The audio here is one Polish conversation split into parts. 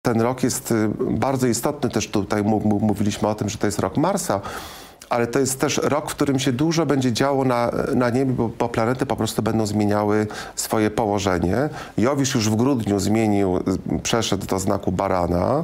ten rok jest bardzo istotny, też tutaj mówiliśmy o tym, że to jest rok Marsa, ale to jest też rok, w którym się dużo będzie działo na niebie, bo planety po prostu będą zmieniały swoje położenie. Jowisz już w grudniu przeszedł do znaku Barana,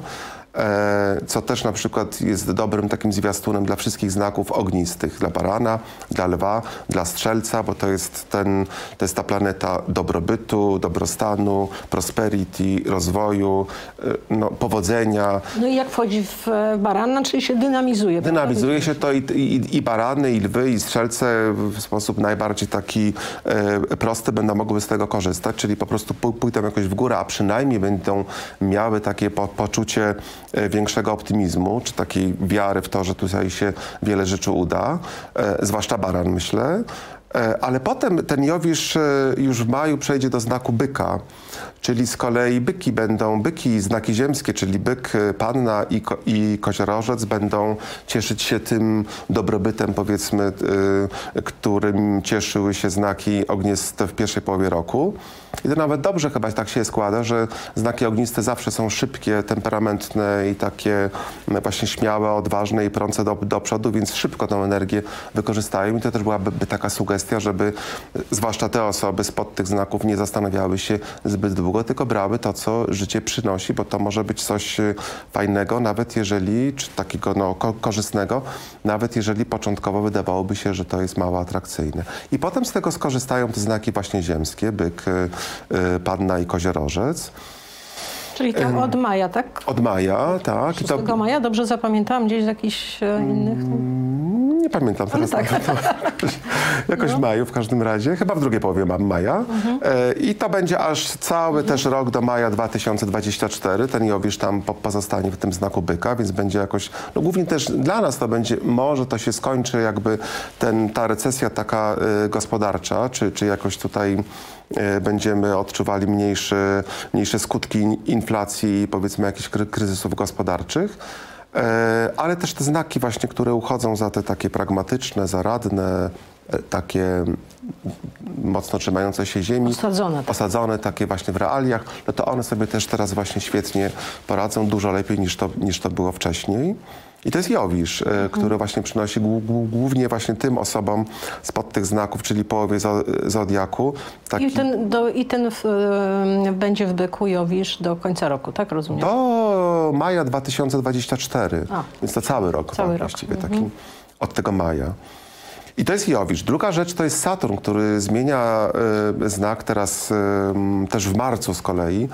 co też na przykład jest dobrym takim zwiastunem dla wszystkich znaków ognistych, dla Barana, dla Lwa, dla Strzelca, bo to jest ta planeta dobrobytu, dobrostanu, prosperity, rozwoju, powodzenia. No i jak wchodzi w Barana, czyli się dynamizuje. Dynamizuje się to i Barany, i Lwy, i Strzelce w sposób najbardziej taki prosty będą mogły z tego korzystać, czyli po prostu pójdą jakoś w górę, a przynajmniej będą miały takie poczucie większego optymizmu, czy takiej wiary w to, że tutaj się wiele rzeczy uda, zwłaszcza Baran, myślę. Ale potem ten Jowisz już w maju przejdzie do znaku Byka, czyli z kolei byki, znaki ziemskie, czyli byk, panna i koziorożec będą cieszyć się tym dobrobytem, powiedzmy, którym cieszyły się znaki ogniste w pierwszej połowie roku. I to nawet dobrze chyba tak się składa, że znaki ogniste zawsze są szybkie, temperamentne i takie właśnie śmiałe, odważne i prące do przodu, więc szybko tą energię wykorzystają. I to też byłaby taka sugestia, żeby zwłaszcza te osoby spod tych znaków nie zastanawiały się zbyt długo, tylko brały to, co życie przynosi, bo to może być coś fajnego, nawet jeżeli, czy takiego korzystnego, nawet jeżeli początkowo wydawałoby się, że to jest mało atrakcyjne. I potem z tego skorzystają te znaki właśnie ziemskie, byk, panna i koziorożec. Czyli tam od maja, tak? Od maja, tak. 6 maja, dobrze zapamiętałam, gdzieś z jakichś innych... Nie pamiętam teraz. Tak. Jakoś w maju w każdym razie, chyba w drugiej połowie maja. I to będzie aż cały też rok do maja 2024. Ten Jowisz tam pozostanie w tym znaku Byka, więc będzie jakoś, głównie też dla nas to będzie, może to się skończy jakby ta recesja taka gospodarcza, czy jakoś tutaj będziemy odczuwali mniejsze skutki inflacji, powiedzmy jakichś kryzysów gospodarczych. Ale też te znaki właśnie, które uchodzą za te takie pragmatyczne, zaradne, takie mocno trzymające się ziemi, osadzone takie właśnie w realiach, no to one sobie też teraz właśnie świetnie poradzą, dużo lepiej niż to było wcześniej. I to jest Jowisz, który właśnie przynosi głównie właśnie tym osobom spod tych znaków, czyli połowie zodiaku. I ten będzie w Byku Jowisz do końca roku, tak rozumiem? Do maja 2024, więc to cały rok właściwie taki od tego maja. I to jest Jowisz. Druga rzecz to jest Saturn, który zmienia znak teraz też w marcu z kolei.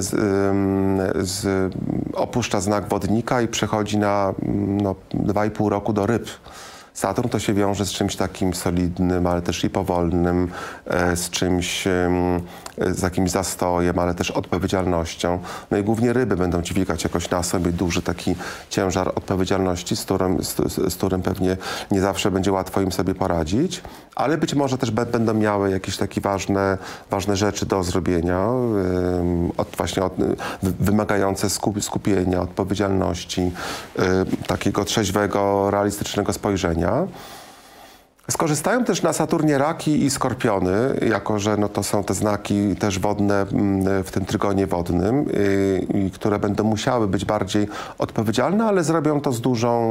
Opuszcza znak Wodnika i przechodzi na 2,5 roku do Ryb. Saturn to się wiąże z czymś takim solidnym, ale też i powolnym, z czymś, z jakimś zastojem, ale też odpowiedzialnością. No i głównie ryby będą dźwigać jakoś na sobie duży taki ciężar odpowiedzialności, z którym pewnie nie zawsze będzie łatwo im sobie poradzić, ale być może też będą miały jakieś takie ważne rzeczy do zrobienia, wymagające skupienia, odpowiedzialności, takiego trzeźwego, realistycznego spojrzenia. Skorzystają też na Saturnie Raki i Skorpiony, jako że to są te znaki też wodne w tym trygonie wodnym, które będą musiały być bardziej odpowiedzialne, ale zrobią to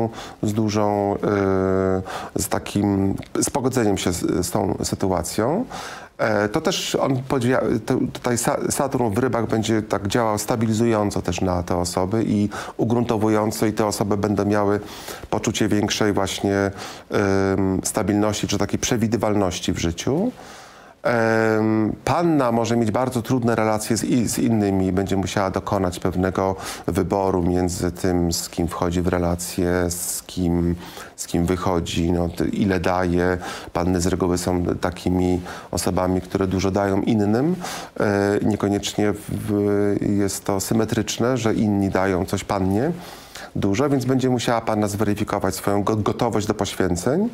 z takim pogodzeniem się z tą sytuacją. To też tutaj Saturn w Rybach będzie tak działał stabilizująco też na te osoby i ugruntowująco, i te osoby będą miały poczucie większej właśnie stabilności czy takiej przewidywalności w życiu. Panna może mieć bardzo trudne relacje z innymi, będzie musiała dokonać pewnego wyboru między tym, z kim wchodzi w relacje, z kim wychodzi, ile daje. Panny z reguły są takimi osobami, które dużo dają innym. Niekoniecznie jest to symetryczne, że inni dają coś pannie dużo, więc będzie musiała panna zweryfikować swoją gotowość do poświęceń.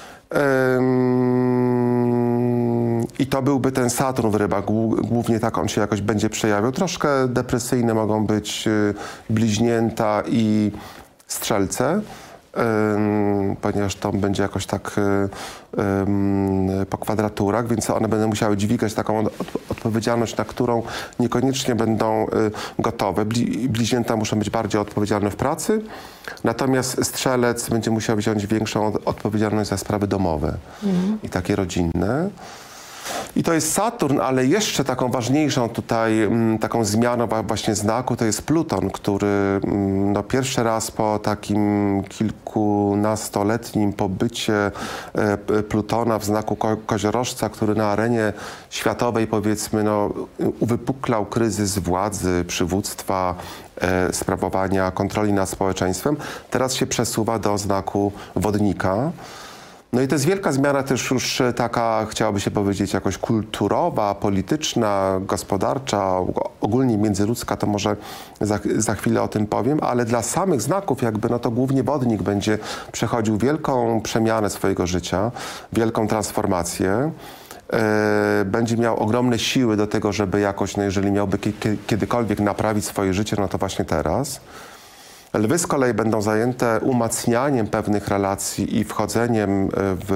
I to byłby ten Saturn w Rybach. Głównie tak on się jakoś będzie przejawiał. Troszkę depresyjne mogą być Bliźnięta i Strzelce. ponieważ to będzie jakoś tak po kwadraturach, więc one będą musiały dźwigać taką odpowiedzialność, na którą niekoniecznie będą gotowe. Bliźnięta muszą być bardziej odpowiedzialne w pracy, natomiast strzelec będzie musiał wziąć większą odpowiedzialność za sprawy domowe i takie rodzinne. I to jest Saturn, ale jeszcze taką ważniejszą tutaj, taką zmianą właśnie znaku to jest Pluton, który no, pierwszy raz po takim kilkunastoletnim pobycie Plutona w znaku koziorożca, który na arenie światowej powiedzmy no, uwypuklał kryzys władzy, przywództwa, sprawowania kontroli nad społeczeństwem, teraz się przesuwa do znaku wodnika. No i to jest wielka zmiana też już taka, chciałoby się powiedzieć, jakoś kulturowa, polityczna, gospodarcza, ogólnie międzyludzka, to może za chwilę o tym powiem, ale dla samych znaków jakby, no to głównie wodnik będzie przechodził wielką przemianę swojego życia, wielką transformację. Będzie miał ogromne siły do tego, żeby jakoś, no jeżeli miałby kiedykolwiek naprawić swoje życie, no to właśnie teraz. Lwy z kolei będą zajęte umacnianiem pewnych relacji i wchodzeniem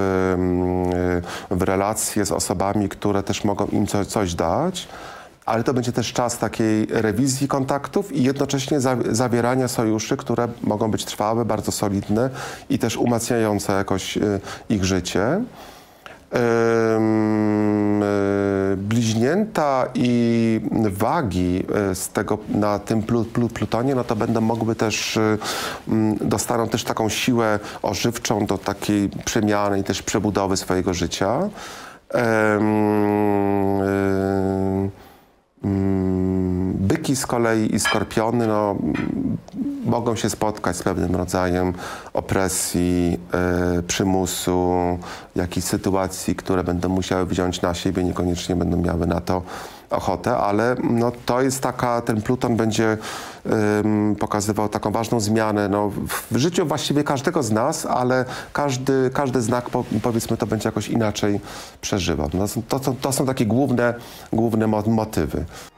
w relacje z osobami, które też mogą im coś dać, ale to będzie też czas takiej rewizji kontaktów i jednocześnie zawierania sojuszy, które mogą być trwałe, bardzo solidne i też umacniające jakoś ich życie. Bliźnięta i wagi z tego, na tym Plutonie, no to będą mogły też, dostaną też taką siłę ożywczą do takiej przemiany i też przebudowy swojego życia. Byki z kolei i skorpiony no, mogą się spotkać z pewnym rodzajem opresji, przymusu, jakichś sytuacji, które będą musiały wziąć na siebie, niekoniecznie będą miały na to ochotę, ale no, to jest taka, ten Pluton będzie pokazywał taką ważną zmianę no, w życiu właściwie każdego z nas, ale każdy znak, powiedzmy, to będzie jakoś inaczej przeżywał. No, to są takie główne motywy.